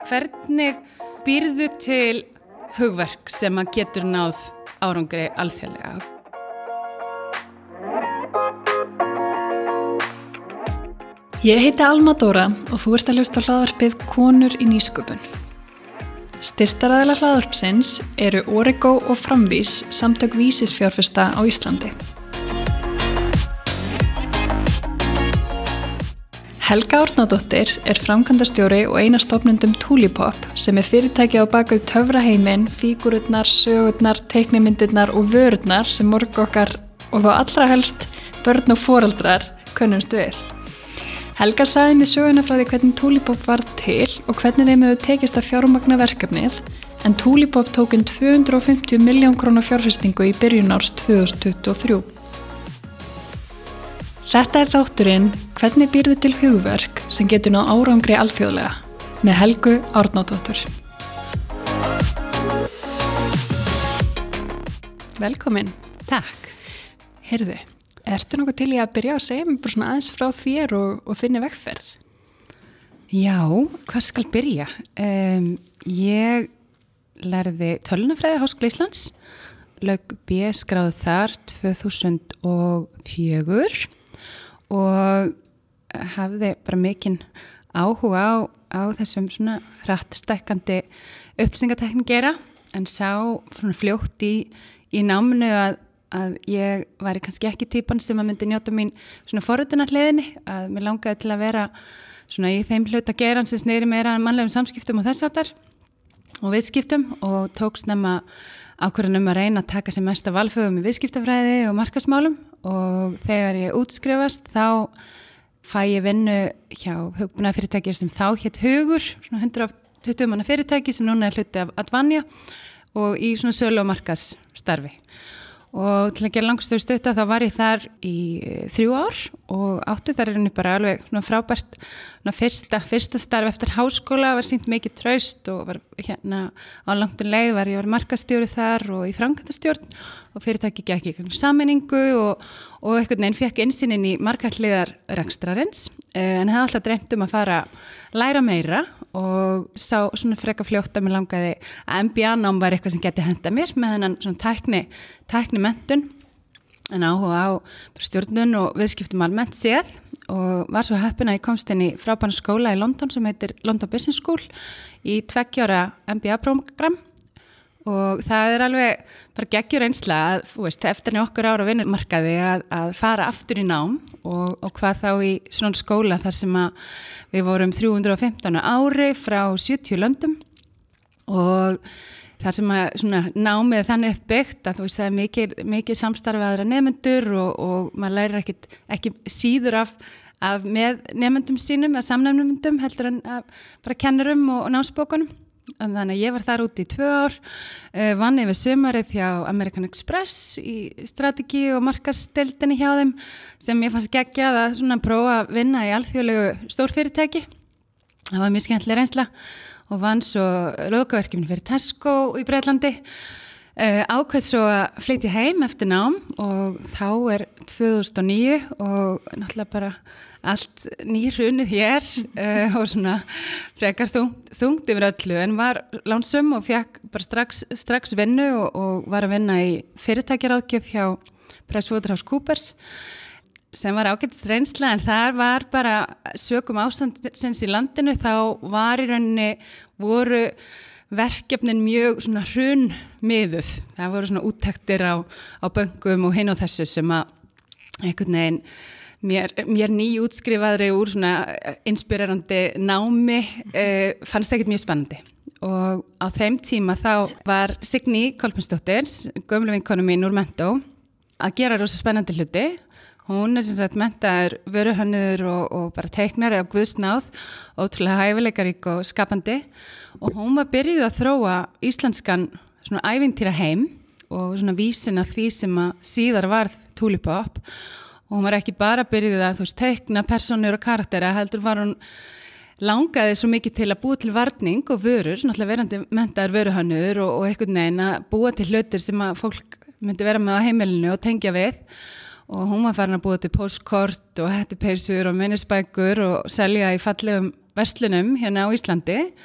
Hvernig býrðu til hugverk sem að getur náð árangri alþjóðlega? Ég heiti Alma Dóra og þú ert að hlusta á hlaðvarpið Konur í nýsköpun. Styrktaraðilar hlaðvarpsins eru Origo og Framvís, samtök vísisfjárfesta á Íslandi. Helga Árnadóttir er framkvæmdastjóri og ein af stofnendum Tulipop sem er fyrirtækið á bak við töfraheiminn, fígúrurnar, sögurnar, teiknimyndirnar og vörurnar sem mörg okkar og þó allra helst börn og foreldrar könnumst við. Helga sagði mér söguna frá því hvernig Tulipop varð til og hvernig þeim hefur tekist að fjármagna verkefnið, en Tulipop tók 250 milljón króna fjárfestingu í byrjun árs 2023. Þetta er þátturinn Hvernig býrðu til hugverk sem getur náð árangri alþjóðlega með Helgu Árnadóttur. Velkomin. Takk. Heyrðu, ertu nokkuð til í að byrja að segja mér bara svona aðeins frá þér og þinni vegferð? Já, hvað skal byrja? Ég lærði tölvunarfræði Háskóla Íslands, lauk B-skráðu þar 2004 og hafði bara mikinn áhuga á þessum svona hratt stækkandi upplýsingateknikera, en sá svona fljótt í náminu að ég væri kannski ekki típan sem að myndi njóta mín svona forritunarhliðinni, að mér langaði til að vera svona í þeim hluta geran sem sneri meira mannlegum samskiptum og þess áttar og viðskiptum, og tók snemma ákvörðun að reyna að taka sem mest af valfögum í viðskiptafræði og markaðsmálum, og þegar ég útskrifast þá fæ ég vinnu hjá hugbúnaðarfyrirtæki sem þá hét Hugur, svona 120 manna fyrirtæki sem núna er hluti af Advanja, og í svona sölu- og markaðsstarfi. Og til að gera langstöðu stutta þá var ég þar í 3 ár og átti þar bara alveg frábært fyrsta starf eftir háskóla, var sýnt mikið traust og var á langtum leið var ég markaðsstjóri þar og í framkvæmdastjórn, og fyrirtæki gekk í sameiningu og einhvern veginn fékk innsýn inn í margar-hliðar rekstrarins, en hefði alltaf dreymt að fara að læra meira og sá svona freka fljótt að mér langaði að MBA-nám var eitthvað sem geti henta mér með þennan svona tækni menntun, en áhuga á stjórnun og viðskiptum almennt séð, og var svo heppin að ég komst inn í frábæran skóla í London sem heitir London Business School í 2 ára MBA-prógram, og það er alveg bara geggjur reynsla að eftir okkar ára vinnumarkaði að fara aftur í nám og hvað þá í svona skóla þar sem að við vorum 315 ári frá 70 löndum, og þar sem að svona námið þannig uppbyggt að það er mikið samstarf aðra nemendur og maður lærir ekki síður af með nemendum sínum eða samnemendum heldur en bara kennurum og námsbókunum. Þannig að ég var þar út í 2 ár, vann yfir sumarið hjá American Express í strategi og markaðsdeildinni hjá þeim, sem ég fannst geggjað að svona prófa að vinna í alþjóðlegu stórfyrirtæki. Það var mjög skemmtileg reynsla og vann svo lokaverkefni fyrir Tesco í Bretlandi. Ákveð svo að flytja heim eftir nám, og þá er 2009 og náttúrulega bara allt nýhrunið hér og svona frekar þungt yfir öllu, en var lánsöm og fekk bara strax vinnu og var að vinna í fyrirtækjaráðgjöf hjá PricewaterhouseCoopers, sem var ágætis reynsla, en þar var bara sökum ástandsins í landinu, þá var í rauninni voru verkefnin mjög svona hrunmiðuð. Það voru svona úttektir á bönkum og hinn og þessu sem að einhvern veginn mér nýútskrifaðri úr svona inspirerandi námi fannst ekkert mjög spennandi. Og á þeim tíma þá var Signý Kolbensdóttir, gömlu vinkonu mín úr Mentó, að gera rosa spennandi hluti. Hún er sem sagt menntaður vöruhönnuður og bara teiknari á guðsnáð, ótrúlega hæfileikarík og skapandi, og hún var byrjuð að þróa íslenskan svona ævintýra heim og svona vísin að því sem að síðar varð Tulipop, og hún var ekki bara byrjuð að teikna persónur og karaktera, heldur var hún langaði svo mikið til að búa til varning og vörur, náttúrulega verandi menntaður vöruhönnuður og einhvern veginn að búa til hlutir sem að fólk myndi vera með á heimilinu og tengja við, og hún var farin að búa til póstkort og hettupeysur og minnisbækur og selja í fallegum verslunum hérna á Íslandi,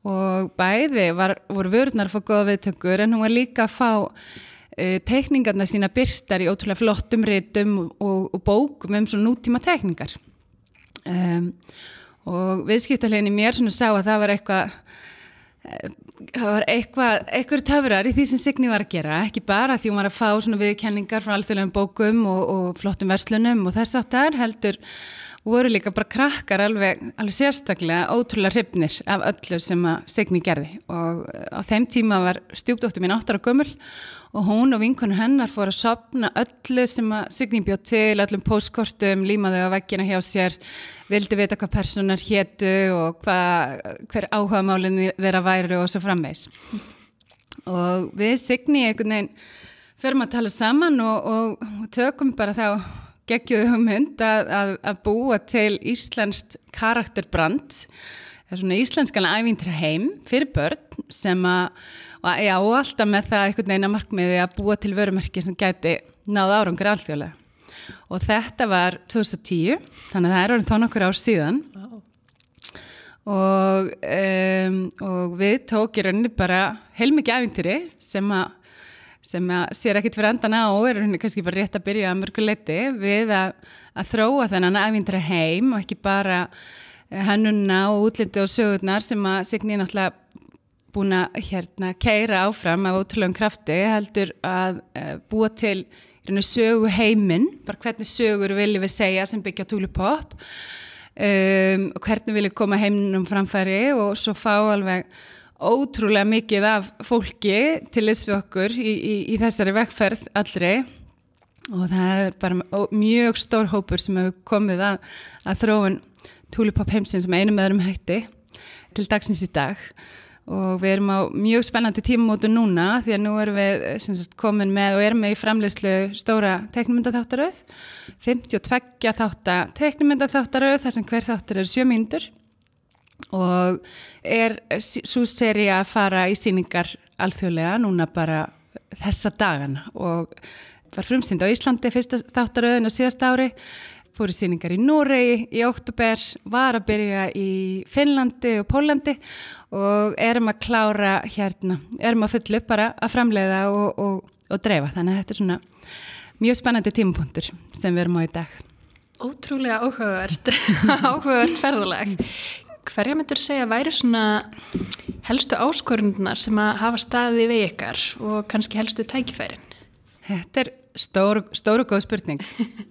og bæði voru vörurnar að fá góða viðtökur en hún var líka að fá teikningarna sína birtar í ótrúlega flottum ritum og bókum svona nútíma teikningar. Og viðskiptahliðin í mér svona sá að það var eitthvað töfrar í því sem Signý var að gera, ekki bara því hún var að fá svona viðurkenningar frá alþjóðlegum bókum og flottum verslunum og þess áttar, heldur voru líka bara krakkar alveg sérstaklega ótrúlega hrifnir af öllu sem að Signý gerði og á þeim tíma var stjúpdóttir mín 8 ára gömul og hún og vinkonur hennar fóru að safna öllu sem að Signý bjóð til, öllum póstkortum, límaðu á veggina hjá sér, vildi vita hvað personar hétu og hver áhugamálin þeirra væru og svo framvegis. Og við Signý einhvern veginn förum að tala saman og tökum bara þá geggjuðu hugmynd að búa til íslenskt karakterbrand, svona íslenskan ævintýra heim fyrir börn sem og alltaf með það einhvern veginn að markmiði að búa til vörumerki sem gæti náð árangur alþjóðlega. Og þetta var 2010, þannig að það orðið þó nokkur ár síðan. Og við tók í rauninni bara heilmikið ævintýri sem að sér ekkert fyrir endan á og kannski bara rétt að byrja að mörgu leyti við að þróa þennan ævintýra heim og ekki bara hönnunna og útliti og sögurnar sem að Signý náttúrulega búin að keyra áfram af ótrúlegum krafti, heldur að búa til sögu heiminn, bara hvernig sögur viljum við segja sem byggja Tulipop og hvernig viljum koma heiminum framfæri og svo fá alveg ótrúlega mikið af fólki til þess við okkur í þessari vegferð allri og það bara mjög stór hópur sem hefur komið að þróun Tulipop heimsins með einum öðrum hætti til dagsins í dag og við erum á mjög spennandi tímamótu núna því að nú erum við komin með og erum með í framleiðslu stóra teiknimyndaþáttaröð 52 þáttar teiknimyndaþáttaröð þar sem hver þáttur 7 mínútur og sú sería að fara í sýningar alþjóðlega núna bara þessa dagana og var frumsýnd á Íslandi fyrsta þáttaröðin á síðasta ári, fór í sýningar í Noregi í október, var að byrja í Finnlandi og Pólandi og erum að klára erum að fulla upp bara að framleiða og dreifa, þannig að þetta svona mjög spennandi tímapunktur sem við erum á í dag. Ótrúlega áhugavert ferðalag. Hverja myndir segja væri svona helstu áskorunnar sem að hafa staðið við ykkar og kannski helstu tækifærin? Þetta stór og góð spurning.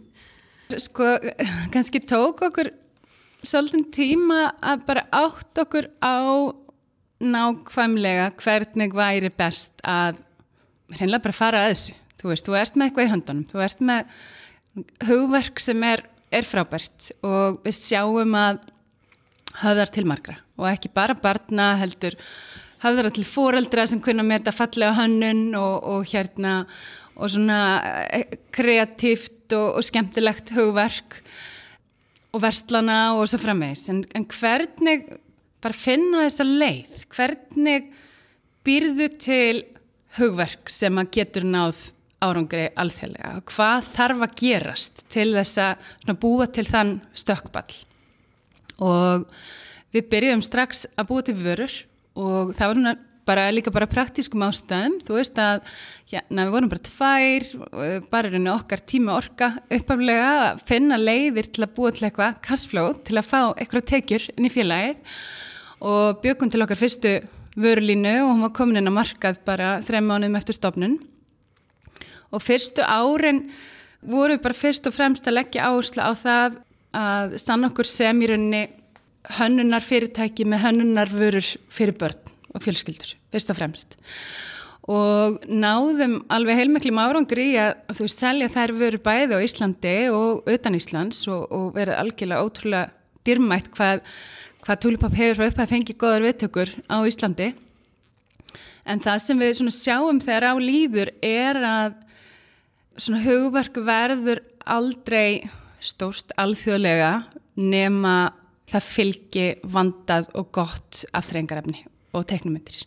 Kannski tók okkur svolítið tíma að bara átt okkur á nákvæmlega hvernig væri best að hreinlega bara fara að þessu. Þú ert með eitthvað í höndunum, þú ert með hugverk sem er frábært og við sjáum að höfðar til margra og ekki bara barna heldur höfðar til foreldra sem kunna meta fallega hönnun og svona kreatíft og skemmtilegt hugverk og verslana og svo framvegis en hvernig bara finna þessa leið, hvernig býrðu til hugverk sem að getur náð árangri alþjóðlega, hvað þarf að gerast til þess að búa til þann stökkball og við byrjuðum strax að búa til vörur og það var líka bara praktískum ástæðum, þú veist að við vorum bara 2, bara okkar tíma orka upphaflega að finna leiðir til að búa til eitthvað cashflow, til að fá eitthvað tekjur inn í félagið og bjökum til okkar fyrstu vörulínu og hún var komin inn á markað bara 3 mánuðum eftir stofnun og fyrstu árin voru við bara fyrst og fremst að leggja áherslu á það að sanna okkur sem í rauninni hönnunar fyrirtæki með hönnunar vörur fyrir börn og fjölskyldur, fyrst og fremst. Og náðum alveg heilmiklum árangri í að selja þær vörur bæði á Íslandi og utan Íslands og verið algjörlega ótrúlega dýrmætt hvað Tulipop hefur frá upphæð fengið góðar viðtökur á Íslandi. En það sem við sjáum þegar á líður að hugverk verður aldrei stórt alþjóðlega nema það fylgi vandað og gott afþreyingarefni og teiknumyndir.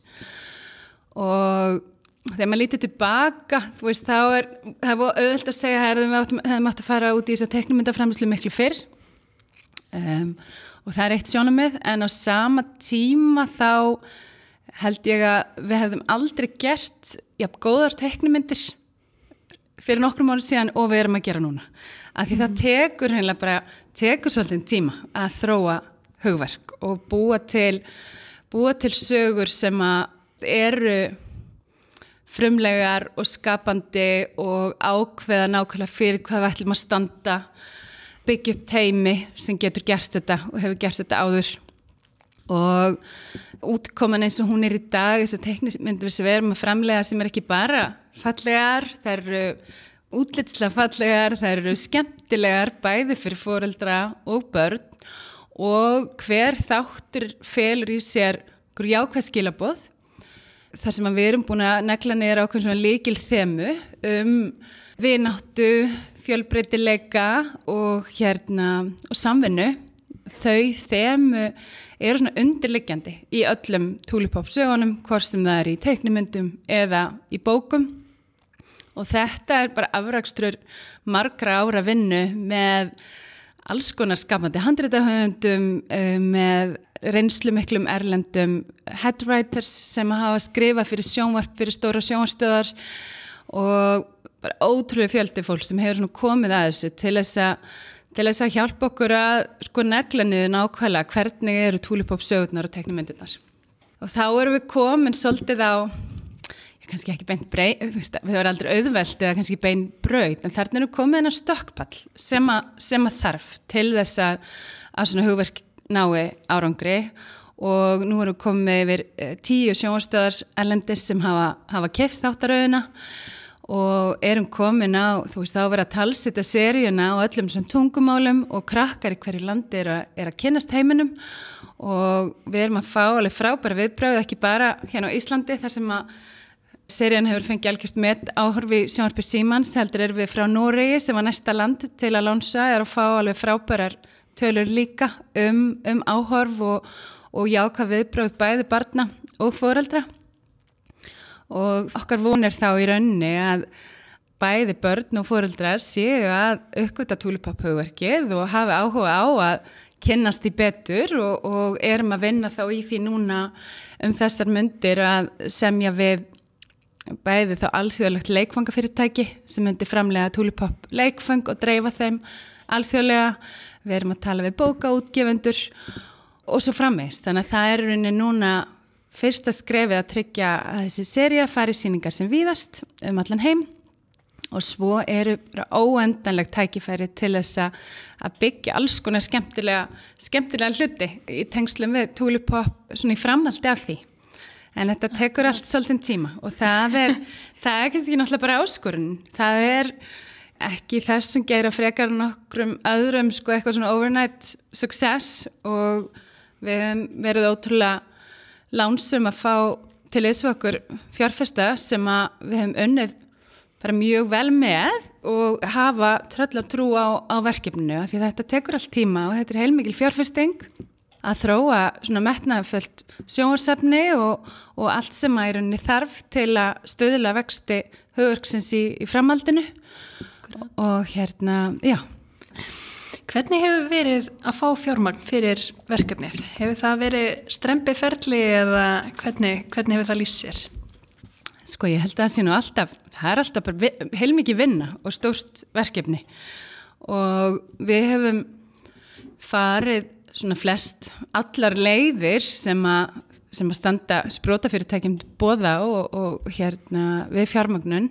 Og þegar maður lítur tilbaka, það er auðvelt að segja að við hefum átt að fara út í þess að teiknumyndaframleiðslu miklu fyrr. og það eitt sjónarmið, en á sama tíma þá held ég að við hefðum aldrei gert góðar teiknimyndir fyrir nokkrum árum síðan og við erum að gera núna. Af því það tekur svolítið tíma að þróa hugverk og búa til sögur sem að eru frumlegar og skapandi og ákveða nákvæmlega fyrir hvað við ætlum að standa, byggja upp teymi sem getur gert þetta og hefur gert þetta áður. Og útkoman eins og hún í dag, þess að teiknismyndir sem við erum að framlega sem ekki bara fallegar, þær eru útlitslega fallegar, þær eru skemmtilegar bæði fyrir foreldra og börn og hver þáttur felur í sér jákvæð skilaboð. Þar sem við erum búin að negla niður ákveðin svona lykil þemu vináttu, fjölbreytileika og samvinnu. Þau þemu eru svona undirliggjandi í öllum Tulipop sögunum, hvort sem það í teiknimyndum eða í bókum. Og þetta bara afrakstur margra ára vinnu með alls konar skapandi handritahöfundum, með reynslumiklum erlendum headwriters sem hafa skrifað fyrir sjónvarp, fyrir stóra sjónvarpsstöðvar og bara ótrúlega fjöldi fólk sem hefur svona komið að þessu til þess að hjálpa okkur að negla niður nákvæmlega hvernig eru Tulipop sögurnar og teiknimyndirnar. Og þá erum við komin svolítið á kannski ekki beint við varum aldrei auðvelt eða kannski bein braut, en þarna erum komið inn á stökkpall sem að þarf til þess að svona hugverk nái árangri og nú erum við komið yfir 10 sjónvarpsstöðvar erlendis sem hafa keypt þáttaröðina og erum komin á, þá verið að talsetja seríuna á öllum svona tungumálum og krakkar í hverju landi eru að kynnast heiminum og við erum að fá alveg frábæra viðbrögð, ekki bara hérna á Íslandi þar sem að serían hefur fengið algjört met áhorfi sjónvarpi Símans, heldur erum við frá Noregi sem var næsta land til að lánsa, að fá alveg frábærar tölur líka áhorf og jákvæð viðbrögð bæði barna og foreldra. Og okkar vonir þá í rauninni að bæði börn og foreldrar séu að uppgöta Tulipop hugverkið og hafi áhuga á að kynnast í betur og erum að vinna þá í því núna þessar mundir að semja við bæði þá alþjóðlegt leikfangafyrirtæki sem myndi framlega Tulipop leikfang og dreifa þeim alþjóðlega. Við erum að tala við bókaútgefendur og svo framvegis. Þannig að það er rauninni núna fyrsta skrefið að tryggja að þessi sería fari sýningar sem víðast allan heim og svo eru óendanleg tækifæri til þess að byggja alls konar skemmtilega hluti í tengslum við Tulipop svona í framhaldi af því. En þetta tekur allt svolítinn tíma og það er kannski náttúrulega bara áskorun. Það er ekki þessum geira frekar nokkrum öðrum eitthvað svona overnight success og við hefum verið ótrúlega lánsum að fá til þessu okkur fjárfesta sem að við hefum unnið bara mjög vel með og hafa trölla trú á verkefninu því þetta tekur allt tíma og þetta heilmikil fjárfesting að þróa svona metnaðarfullt sjónvarpsefni og allt sem að í rauninni þarf til að stuðla vexti hugverksins í framhaldinu. Og já. Hvernig hefur verið að fá fjármagn fyrir verkefnið? Hefur það verið strembið ferli eða hvernig hefur það lýst sér? Ég held að það er alltaf bara heilmikið vinna og stórt verkefni og við hefum farið svona flest allar leiðir sem að standa sprótafyrirtækjum til boða og við fjármagnun.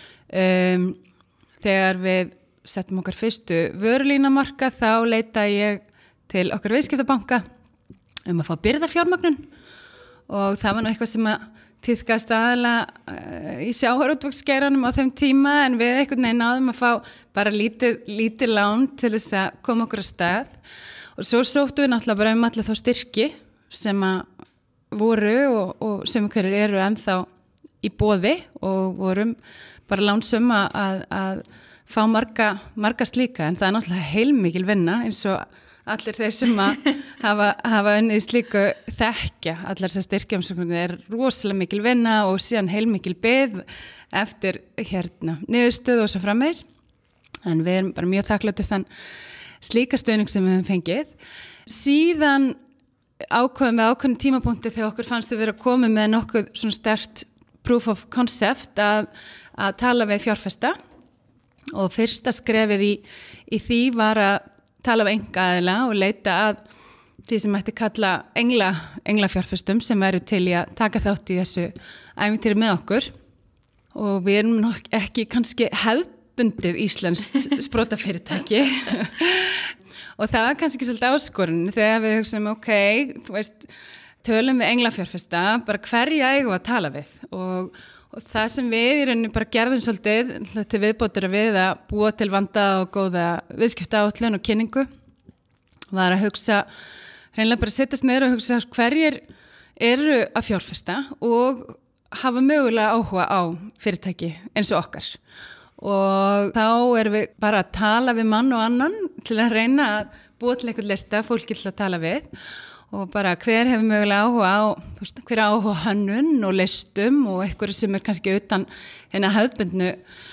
Þegar við settum okkar fyrstu vörulínamarka þá leitaði ég til okkar viðskiptabanka að fá birgðafjármagnun og það var nú eitthvað sem að tíðkast aðalega í sjávarútvegsgeiranum á þeim tíma en við einhvern veginn náðum að fá bara lítið lán til þess að koma okkur á stað og svo sóttum við náttúrulega bara alla þá styrki sem að voru og sem hverjir eru ennþá í boði og vorum bara lánsum að fá marga slíka en það er náttúrulega heilmikil vinna eins og allir þeir sem að hafa unnið slíku þekkja allar þessar styrkjaumsóknir er rosalega mikil vinna og síðan heilmikil bið eftir niðurstöðu og svo framvegis en við erum bara mjög þakklátir þann slíka stuðning sem við höfum fengið Síðan ákveðin tímapunkti þegar okkur fannst við vera komið með nokkuð svona sterkt proof of concept að tala við fjárfesta og fyrsta skrefið í því var að tala við einkaaðila og leita að því sem mætti kalla englafjárfestum sem væru til í að taka þátt í þessu ævintýri með okkur og við erum nokk ekki kannski hefðbundið íslenskt sprotafyrirtæki og það var kannski svolítið áskorun þegar við hugsaum þú veist, tölum við englafjárfesta bara hverja eigum að tala við og það sem við í rauninni bara gerðum svolítið til viðbótur við að búa til vandaða og góða viðskiptaáætlun og kynningu var að hugsa hreinlega bara setjast niður og hugsa hverjir eru að fjárfesta og hafa mögulega áhuga á fyrirtæki eins og okkar og þá erum við bara að tala við mann og annan til að reyna að búa til eitthvað lista fólki til að tala við og bara hver hefur mögulega áhuga á hver áhuga hönnun og listum og eitthvað sem kannski utan hérna hefðbundnu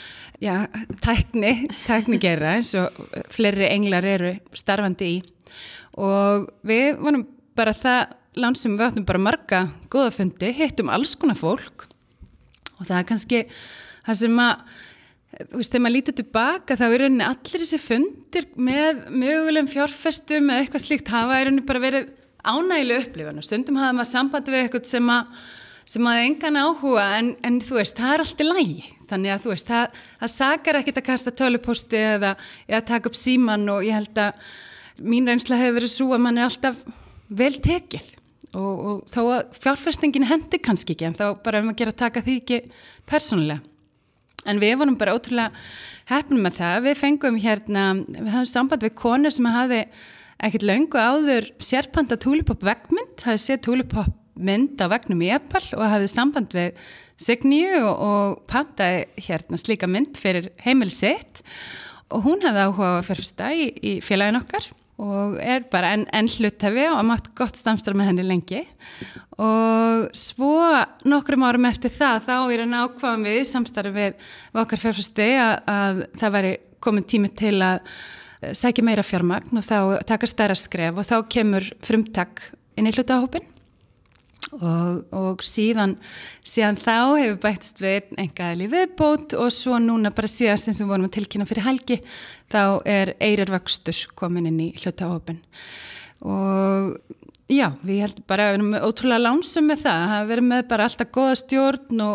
tækni gera eins og fleiri englar eru starfandi í og við vorum bara það land sem við áttum bara marga góða fundi, hittum alls konar fólk og það kannski það sem þegar maður lítur tilbaka þá í rauninni allir þessi fundir með mögulegum fjárfestum eða eitthvað slíkt hafa í rauninni bara verið ánægileg upplifun og stundum hafa maður samband við eitthvað sem að engan áhuga en þú veist, það allt í lagi þannig að þú veist, það sakar ekkert að kasta tölupósti eða taka upp síman og ég held að mín reynsla hefur verið svo að mann alltaf vel tekið og þó að fjárfestingin hendi kannski ekki en þá bara að gera taka því ekki persónulega. En við vorum bara ótrúlega heppnir með það. Við fengum við hafum samband við konur sem hafði ekkert löngu áður sérpanta Tulipop veggmynd, hafði séð Tulipop mynd á veggnum í Apple og hafði samband við Signíu og pantaði slíka mynd fyrir heimili sitt og hún hafði áhuga að fjárfesta í félaginu okkar og bara enn hluthafi og mátt gott samstarf með henni lengi og svo nokkrum árum eftir það þá ákváðum við samstarf við okkar fjárfesti að það væri komin tími til að sækja meira fjármagn og þá taka stærra skref og þá kemur frumtak inn í hlutahópinn og síðan þá hefur bættist við einkaaðili viðbót og svo núna bara síðast eins og vorum að tilkynna fyrir helgi þá Eyrir vöxtur komin inn í hlutahópinn og já, við heldum bara að við erum ótrúlega lánsum með það, hafa verið með bara alltaf góða stjórn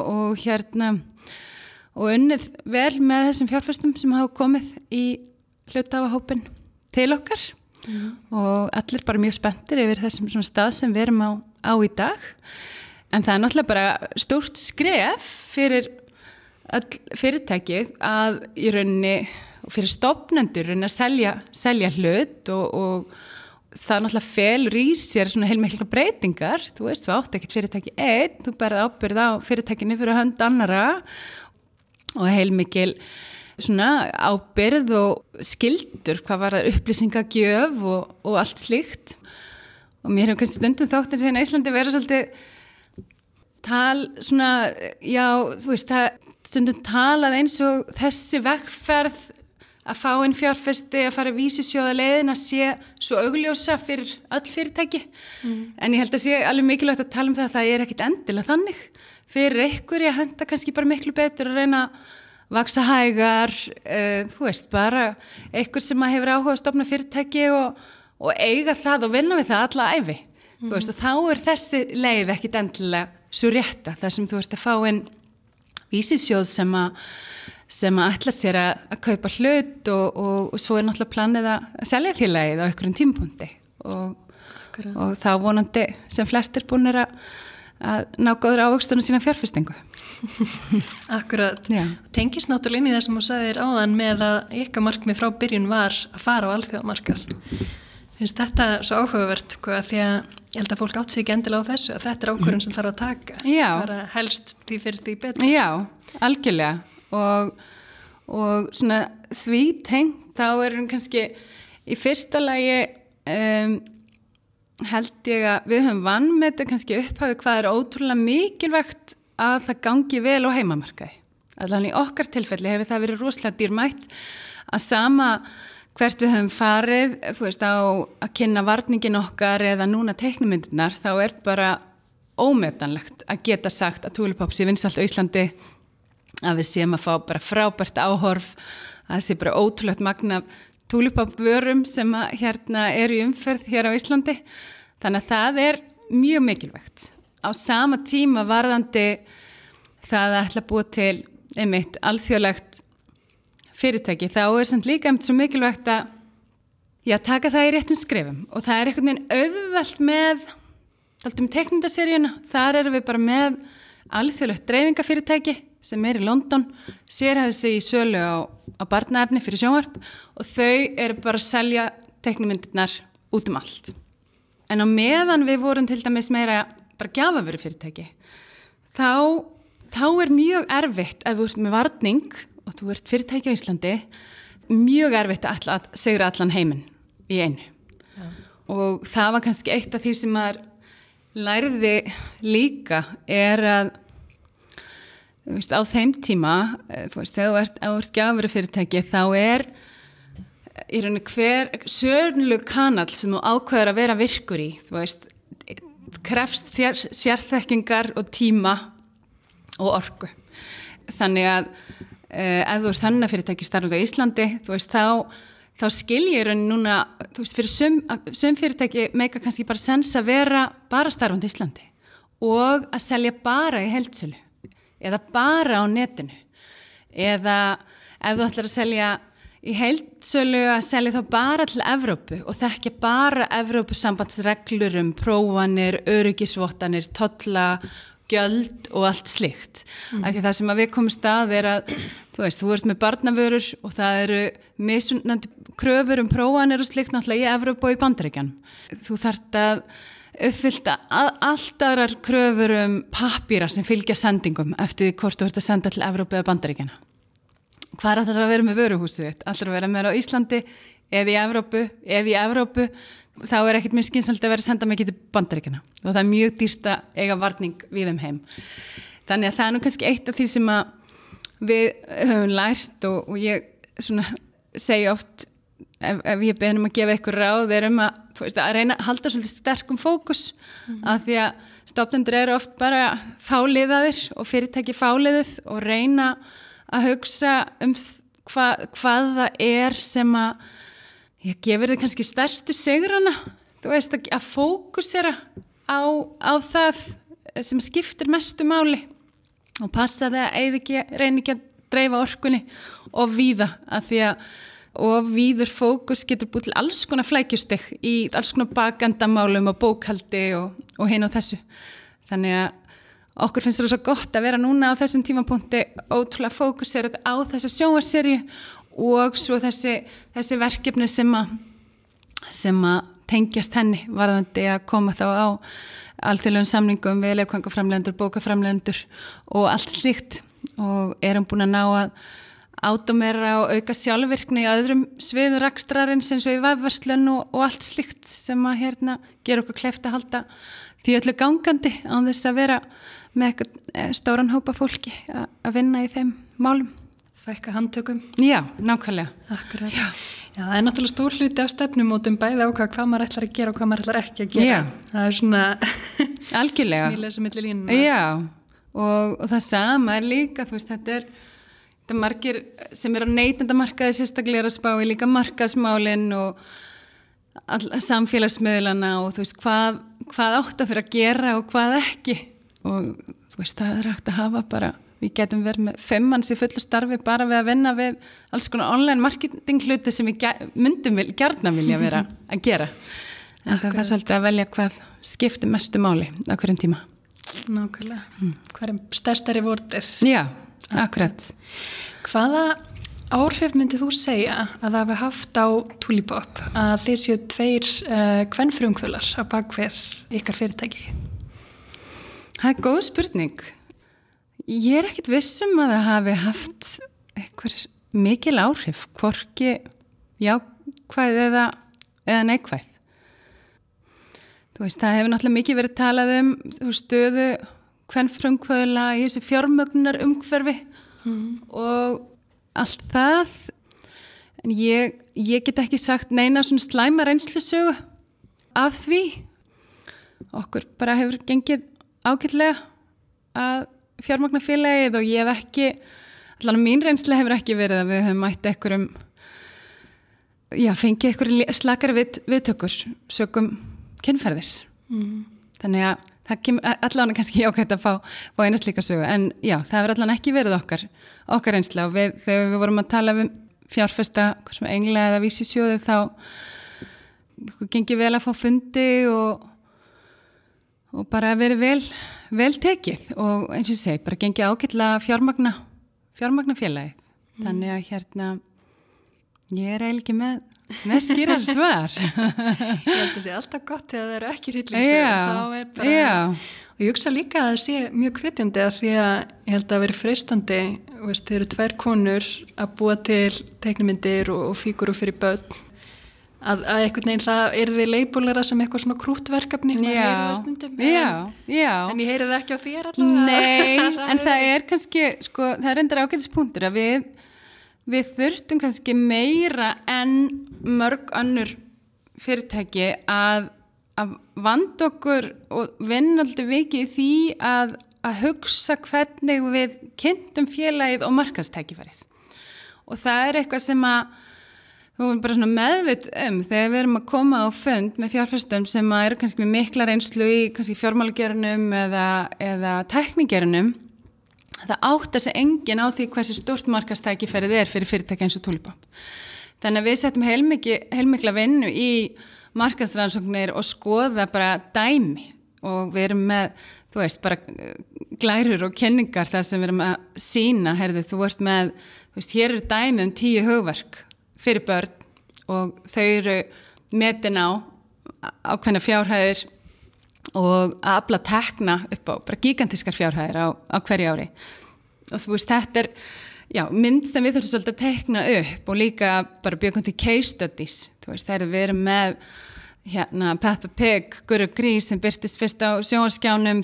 og unnið vel með þessum fjárfestum sem hafa komið í hlutahópinn til okkar og allir bara mjög spenntir yfir þessum svona stað sem við erum á í dag en það náttúrulega bara stórt skref fyrir fyrirtækið að í rauninni og fyrir stofnendur að selja hlut og það náttúrulega felur í sér svona heilmiklar breytingar, þú veist, þú átt ekkert fyrirtæki einn, þú berð ábyrgð á fyrirtækinu fyrir hönd annara og heilmikil svona ábyrgð og skyldur hvað var það upplýsingagjöf og allt slíkt og mér hefur kannski stundum þótt eins og hérna í Íslandi vera svolítið þú veist, stundum talað eins og þessi vegferð að fá inn fjárfesti, að fara vísisjóða leiðin að sé svo augljósa fyrir öll fyrirtæki en ég held að sé alveg mikilvægt að tala um það ekkert endilega þannig fyrir ykkur ég henda kannski bara miklu betur að reyna að vaksa hægar, þú veist, bara ykkur sem að hefur áhuga að stofna fyrirtæki og eiga það og vinna við það alla ævi þú veist, og þá þessi leið ekkert endilega svo rétta þar sem þú ert að fá inn vísisjóð sem að ætla sér að kaupa hlut og svo náttúrulega planið að selja félagið á einhverjum tímapunkti og þá vonandi sem flestir búnir að ná góður ávöxtunum sína fjárfestingu. Akkurat. Tengist náttúrulega inn í það sem þú sagðir áðan með að ykkar markmið frá byrjun var að fara á alþjóðamarkað. Finnst þetta svo áhugavert því að ég held að fólk átt sig ekki endilega á þessu að þetta ákvörðun sem þarf að taka. Já. Bara helst því fyrir því betur. Já, algjörlega og svona því tengt þá kannski í fyrsta lagi held ég að við höfum vanmetið kannski upphafi hvað ótrúlega mikilvægt að það gangi vel á heimamarkaði. Allavega í okkar tilfelli hefur það verið rosalega dýrmætt að sama hvert við höfum farið, þú veist, á að kynna varningin okkar eða núna teiknimyndirnar, þá bara ómetanlegt að geta sagt að Tulipop sé vinsælt á Íslandi, að við séum að fá bara frábært áhorf, að það sé bara ótrúlegt magna Tulipop vörum sem eru í umferð hér á Íslandi. Þannig að það mjög mikilvægt. Á sama tíma varðandi það að ætla að búa til einmitt alþjóðlegt fyrirtæki, þá samt líka einmitt svo mikilvægt að taka það í réttum skrefum og það einhvern veginn auðvelt með með teiknimyndaseríuna, þar erum við bara með alþjóðlegt dreifingafyrirtæki sem í London, sérhæfir sig í sölu á barnaefni fyrir sjónvarp og þau bara að selja teiknimyndirnar út allt. En á meðan við vorum til dæmis meira bara gjafavöru fyrirtæki, þá mjög erfitt ef þú ert með varning og þú ert fyrirtæki á Íslandi, mjög erfitt að ætla að sigra allan heiminn í einu. Ja. Og það var kannski eitt af því sem maður lærði líka að þú veist, á þeim tíma, þú veist, þegar þú ert gjafavöru fyrirtæki, þá í rauninni hver sörnlug kanall sem þú ákveður að vera virkur í, þú veist, krefst sérþekkingar og tíma og orku. Þannig að ef þú ert þannig fyrirtæki starfandi á Íslandi, þú veist, þá skiljir núna, þú veist, fyrir sum fyrirtæki meika kannski bara sens að vera bara starfandi í Íslandi og að selja bara í heildsölu eða bara á netinu eða ef þú ætlar að selja í heildsölu að selja þá bara til Evrópu og þekkja bara Evrópusambandsreglur prófanir, öryggisvottanir, tolla, gjöld og allt slíkt. Af því það sem við komumst að að þú veist, þú ert með barnavörur og það eru mismunandi kröfur prófanir og slíkt náttúrulega í Evrópu og í Bandaríkjunum. Þú þarft að uppfylla allt aðrar kröfur pappíra sem fylgja sendingum eftir því hvort þú ert að senda til Evrópu eða Bandaríkjana. Hvar ætlar að vera með vöruhúsið þitt? Ætlar að vera með á Íslandi eða í Evrópu? Ef í Evrópu, þá ekkert mjög skynsamlegt að vera að senda mikið til Bandaríkjana og það mjög dýrt að eiga varning við heim. Þannig að það nú kannski eitt af því sem við höfum lært og ég svona segja oft ef ég beðin að gefa ykkur ráð að, þú veist, að reyna að halda svolítið sterkum fókus af því að stofnendur eru oft bara fáliðaðir og fyrirtæki fáliðuð og reyna að hugsa hvað það sem ég gefur þið kannski stærstu sigrana, þú veist, að fókusera á það sem skiptir mestu máli og passa það að reyna ekki að dreifa orkunni og víða af því að og víður fókus getur búið til alls konar flækjustig í alls konar bakendamálum og bókhaldi og hinn og þessu. Þannig að okkur finnst það svo gott að vera núna á þessum tímapunkti ótrúlega fókuserað á þessa sjónvarpsseríu og svo þessi verkefni sem að tengjast henni varðandi að koma þá á alþjóðlegum samningum við leikfangaframleiðendur, bókaframleiðendur og allt slíkt og erum búin að ná að átómera og auka sjálfvirkni í öðrum sviðum rekstrarins eins og í vefverslun og allt slíkt sem að gera okkur kleift að halda því öllu gangandi án þess að vera með eitthvað stóran hópa fólki að vinna í þeim málum. Fækka handtökum. Já, nákvæmlega. Akkurat. Já, það er náttúrulega stór hluti af stefnumótum bæði ákvað hvað maður ætlar að gera og hvað maður ætlar ekki að gera. Já. Það er svona algjörlega. Smílesa milli línuna. Já, og það sama er líka, þú veist, þetta er margir sem á neytendamarkaði sérstaklega að spá í líka markaðsmálin og samfélagsmiðlana og þú veist hvað átt að fyrir að gera og hvað ekki og þú veist það hægt að hafa bara, við getum verið með 5 manns í fullu starfi bara við að vinna við alls konar online marketing hluti sem við myndum gjarnan vilja vera að gera en það er svolítið að velja hvað skiptir mestu máli á hverjum tíma. Nákvæmlega. Hvað stærstari vortir? Já, akkurat. Hvaða áhrif myndið þú segja að það hafi haft á Tulipop að þið séu 2 kvenfrumkvölar á bakvið ykkar fyrirtæki? Það er góð spurning. Ég er ekkert vissum að það hafi haft einhver mikil áhrif, hvorki jákvæð eða neikvæð. Þú veist, það hefur náttúrulega mikið verið talað stöðu kvenfrumkvöla í þessu fjármögnunar umhverfi og allt það En ég get ekki sagt neina svona slæma reynslusögu af því. Okkur bara hefur gengið ágætlega að fjármagna félagið og ég hef ekki, allan mín reynsla hefur ekki verið að við höfum mætt einhverjum, fengið einhverjum slakari viðtökur sögum kynferðis. Þannig að það kemur allan kannski ágætt að fá eina slíka sögu. En já, það hefur allan ekki verið okkar reynsla og þegar við vorum að tala um fjárfesta, Engla eða Vísisjóði þá gengið vel að fá fundi og bara verið vel tekið og eins og ég segi, bara gengið ágætlega fjármagna félagið. Þannig að ég er eiginlega ekki með skýrar svar. Ég held að sé alltaf gott þegar það eru ekki hryllingsögur, þá bara... Og ég hugsa líka að það sé mjög hvetjandi að því að ég held að veri freistandi, þeir eru 2 konur að búa til teiknimyndir og fígúrur fyrir börn, að einhvern veginn það er við leibúlera sem eitthvað svona krútverkefni, maður heyrir það stundum, en ég heyri það ekki á þér allavega. Nei, en það er kannski, það er endur ágætispunktur að við þurftum kannski meira en mörg önnur fyrirtæki að vanda okkur og vinna alltaf vikið í því að hugsa hvernig við kynntum félagið og markaðstækifærið. Og það er eitthvað sem að við erum bara svona meðvitt þegar við erum að koma á fund með fjárfestum sem eru kannski með mikla reynslu í kannski fjármálagerunum eða tæknigerunum. Það áttar sig enginn á því hversu stórt markaðstækifærið er fyrir fyrirtæki eins og Tulipop. Þannig að við settum heilmikla vinnu í markaðsrannsóknir og skoða bara dæmi og við erum með, bara glærur og kenningar þar sem við erum að sýna, þú ert með, hér eru dæmi 10 hugverk fyrir börn og þau eru metin á ákveðna fjárhæðir og að afla tekna upp á bara gigantískar fjárhæðir á hverju ári. Og þetta er mynd sem við þurfum svolítið að tekna upp og líka bara bjögum til case studies. Við erum með Peppa Pig, Gurra Grís sem byrtist fyrst á sjónvarskjánum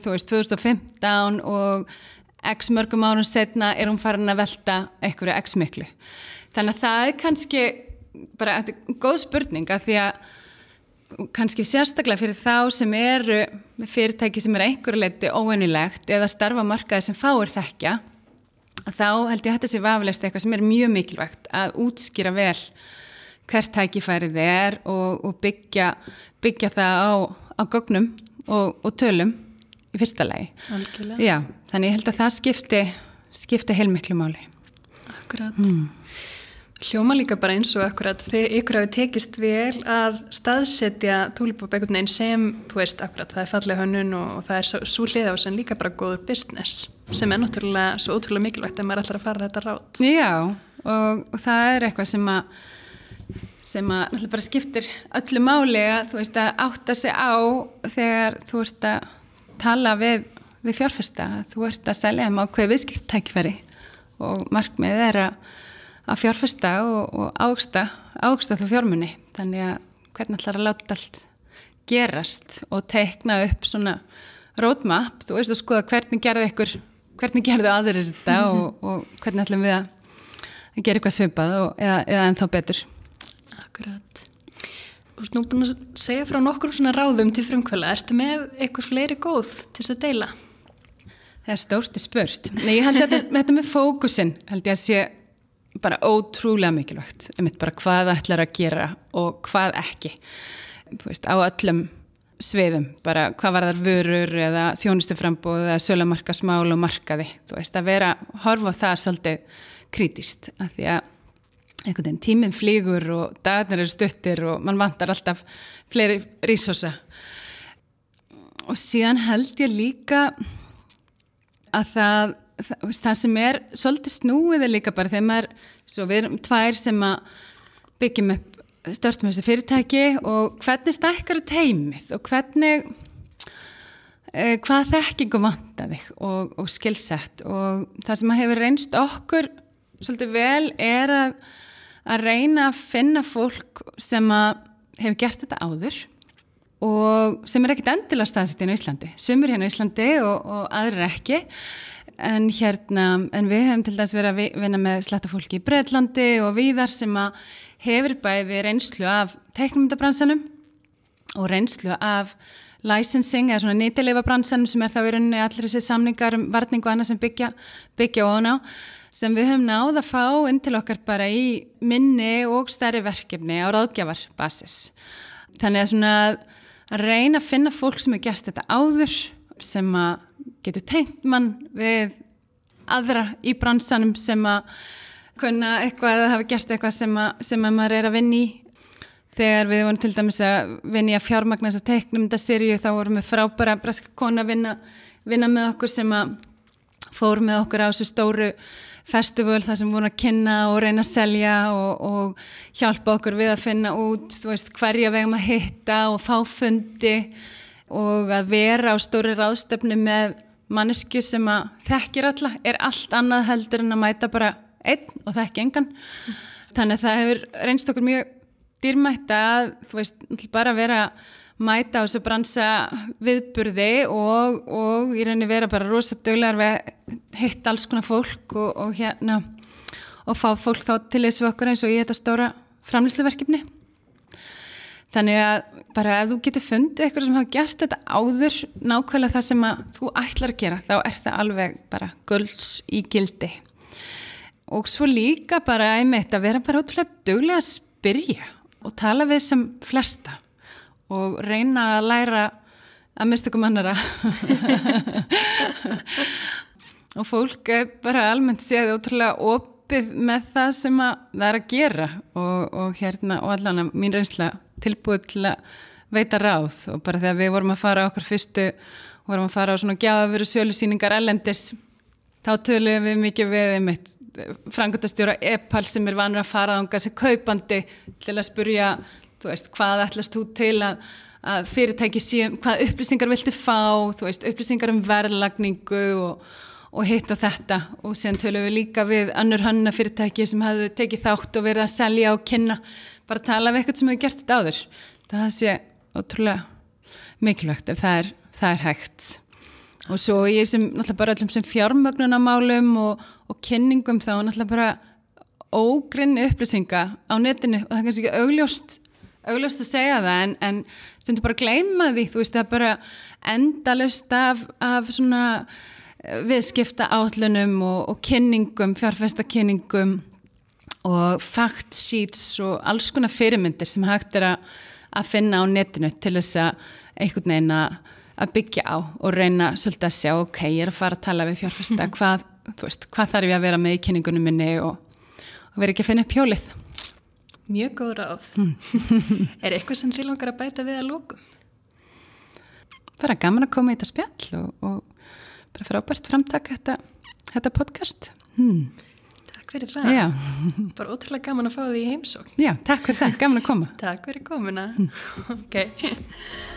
2015 og x mörgum árum setna er hún farin að velta einhverju x miklu. Þannig að það er kannski bara góð spurning að því að kannski sérstaklega fyrir þá sem eru fyrirtæki sem er einhverju leyti óvenjulegt eða starfa á markaði sem fáir þekkja, þá held ég að þetta sé vafalaust eitthvað sem er mjög mikilvægt að útskýra vel hvert tækifærið er og byggja það á gögnum og tölum í fyrsta lagi. Algjörlega. Já, þannig ég held að það skipti heilmiklu máli. Akkurat. Hljóma líka bara eins og akkurat ykkur hafi tekist vel að staðsetja Tulipop einhvern veginn sem, akkurat það er falleg hönnun og það er svo hlið á sem líka bara góður business sem er náttúrulega svo ótrúlega mikilvægt að maður ætlar að fara þetta rátt. Já, og það er eitthvað sem náttúrulega bara skiptir öllu máli að að átta sig á þegar þú ert að tala við fjárfesta, þú ert að selja þeim ákveðið viðskiptatækifæri og markmiðið er að fjárfesta og ágsta það fjármuni. Þannig að hvernig ætlar að láta allt gerast og teikna upp svona roadmap, og skoða hvernig gerðu aðrir þetta og hvernig ætlum við að gera eitthvað svipað eða ennþá betur. Akkurat. Þú ert nú búin að segja frá nokkur svona ráðum til frumkvöla. Ertu með eitthvað fleiri góð til þess að deila? Það er stórt spurt. Nei, ég held að þetta með fókusinn held ég að sé bara ótrúlega mikilvægt. Bara hvað ætlar að gera og hvað ekki. Á öllum sviðum. Bara hvað varðar vörur eða þjónustuframboð eða sölumarkaðsmál og markaði. Að horfa á það svolítið krítískt. Af því að einhvern veginn tíminn flýgur og dagarnir eru stuttir og mann vantar alltaf fleiri resursa. Og síðan held ég líka að það sem er svolítið snúið er líka bara þegar við erum 2 sem að byggjum upp störtum þessi fyrirtæki og hvernig stækkar teymið og hvað þekkingu vantar þig og skilsett, og það sem hefur reynst okkur svolítið vel er að reyna að finna fólk sem að hefur gert þetta áður og sem er ekkert endilega staðsett hérna á Íslandi. Sumir hérna á Íslandi og aðrir ekki. en við hefum til dæmis verið að vinna með slættafólki í Bretlandi og víðar sem að hefur bæði reynslu af teiknimyndabransanum og reynslu af licensing eða svona nýtileifabransanum sem þá í rauninni allir þessi samningar varning og annað sem byggja ofan á, sem við höfum náð að fá inn til okkar bara í minni og stærri verkefni á ráðgjafarbasis. Þannig að svona að reyna að finna fólk sem hefur gert þetta áður, sem að getur tengt mann við aðra í bransanum sem að kunna eitthvað eða hafa gert eitthvað sem að maður að vinna í. Þegar við vorum til dæmis að vinna í að fjármagna þessa teiknimyndaseríu, þá vorum við frábæra breska kona að vinna með okkur sem að fór með okkur á þessu stóru festival þar sem vorum að kynna og reyna að selja og hjálpa okkur við að finna út, hverja við eigum að hitta og fá fundi og að vera á stóri ráðstefnu með mannesku sem að þekkir alla, allt annað heldur en að mæta bara einn og þekki engan. Þannig að það hefur reynst okkur mjög dýrmætt að, bara vera mæta á þessu bransa viðburði og í rauninni vera bara rosa duglegar við að hitta alls konar fólk og fá fólk þá til þessu okkur eins og í þetta stóra framleiðsluverkefni. Þannig að bara ef þú getur fundið eitthvað sem hafa gert þetta áður nákvæmlega það sem að þú ætlar að gera, þá það alveg bara gulls í gildi. Og svo líka bara einmitt að vera bara ótrúlega duglega að spyrja og tala við sem flesta og reyna að læra að minnstakum annara. Og fólk bara almennt séð ótrúlega opið með það sem það að gera og allan mín reynsla tilbúið til að veita ráð og bara þegar við vorum að fara á okkur fyrstu vorum að fara á svona gjafavöru sölusýningar erlendis, þá töluðum við mikið við einmitt framkvæmdastjóra EPAL sem vanur að fara þangað sem kaupandi til að spyrja, hvað ætlast þú til að fyrirtæki séu, hvað upplýsingar viltu fá, upplýsingar verðlagningu og hitt og þetta, og síðan töluðum við líka við önnur hönnunarfyrirtæki sem hafðu tekið þátt og verið að selja og kynna, bara tala við eitthvað sem hefur gert þetta áður. Það sé ótrúlega mikilvægt ef það er hægt. Og svo í þessum náttúrulega bara öllum sem fjármögnunarmálum og kynningum þá náttúrulega bara ógrinn upplýsinga á netinu og það er kannski ekki augljóst að segja það en stundu bara gleyma því, það er bara endalaust af svona viðskipta áætlunum og kynningum, fjárfestakynningum og fact sheets og alls konar fyrirmyndir sem hægt að finna á netinu til þess að einhvern veginn að byggja á og reyna svolítið að sjá, ég er að fara að tala við fjárfesta, hvað þarf ég að vera með í kynningunum minni og vera ekki að finna upp hjólið. Mjög góð ráð. Er eitthvað sem þið langar að bæta við að lokum? Bara gaman að koma í þetta spjall og bara frábært framtaka þetta podcast. Takk fyrir það. Já. Bara ótrúlega gaman að fá því í heimsókn. Já, takk fyrir það. Gaman að koma. Takk fyrir komuna. Ok.